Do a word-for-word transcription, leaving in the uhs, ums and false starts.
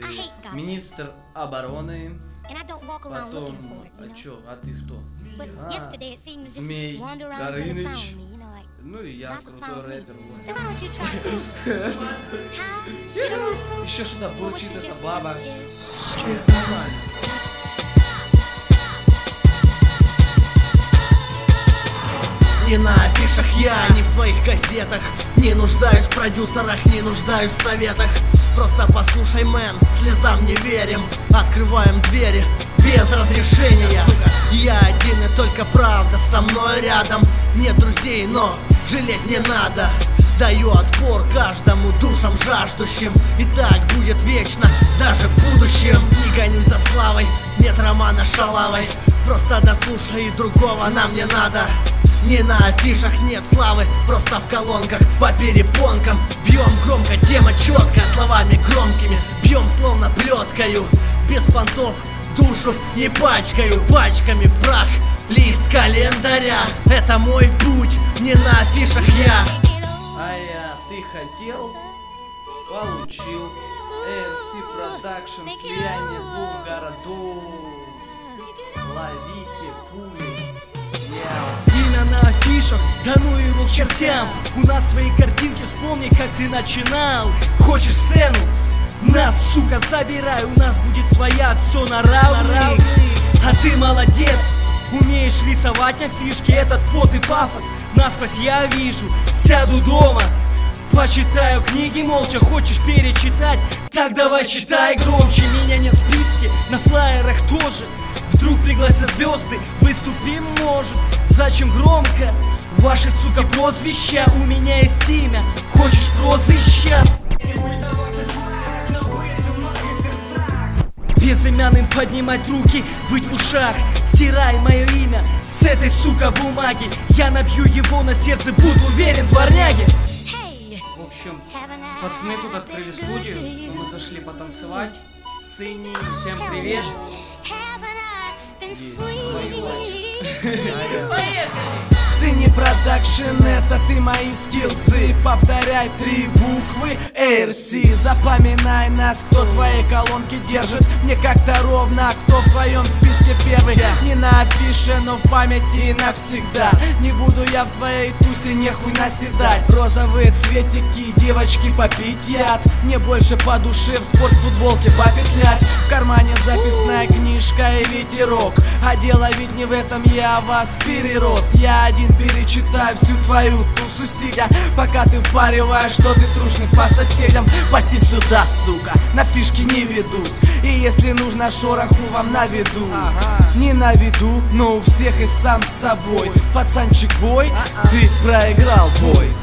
министр обороны. Потом, а чё, а ты кто? А, Змей Горыныч. Ну и я, крутой рэпер. Еще что-то бурчит эта баба. Не на афишах я, не в твоих газетах. Не нуждаюсь в продюсерах, не нуждаюсь в советах. Просто послушай, мэн, слезам не верим. Открываем двери без разрешения. Я один и только правда, со мной рядом. Нет друзей, но жалеть не надо. Даю отпор каждому душам жаждущим. И так будет вечно, даже в будущем. Не гонюсь за славой, нет романа с шалавой. Просто дослушай, и другого нам не надо. Не на афишах нет славы, просто в колонках. По перепонкам бьем громко, тема четкая, словами громкими. Бьем словно плеткою, без понтов душу не пачкаю. Пачками в прах лист календаря. Это мой путь, не на афишах я. А я, ты хотел, получил. эй эр си Production, слияние двух городов. Ловите пули. Имя на афишах, да ну его к чертям. У нас свои картинки, вспомни, как ты начинал. Хочешь сцену? Нас, сука, забирай. У нас будет своя, все на равных. А ты молодец, умеешь рисовать афишки. Этот пот и пафос насквозь я вижу. Сяду дома, почитаю книги молча. Хочешь перечитать? Так давай читай громче. Меня нет в списке, на флаерах тоже. Вдруг пригласят звезды, выступим может. Зачем громко? Ваши, сука, прозвища. У меня есть имя, хочешь прозы сейчас? Безымянным поднимать руки, быть в ушах. Стирай мое имя с этой, сука, бумаги. Я набью его на сердце, буду уверен, дворняги. В общем, пацаны тут открыли студию, мы зашли потанцевать. Цени. Всем привет. Цени продакшн, это ты мои скиллсы. Повторяй три буквы эй эр си. Запоминай нас, кто твои колонки держит. Мне как-то ровно, кто в твоем списке первый. Не на афише, но в памяти навсегда. Не буду я в твоей тусе нехуй наседать. Розовые цветики, девочки попить яд. Мне больше по душе в спортфутболке попетлять. В кармане записная книжка и ветерок. А дело ведь не в этом, я вас перерос. Я один перечитаю всю твою тусу сидя. Пока ты впариваешь, что ты трушный по соседям. Паси сюда, сука, на фишки не ведусь. И если нужно, шороху вам наведу. Ага. Не на виду, но у всех и сам с собой. Пацанчик бой, ты проиграл бой.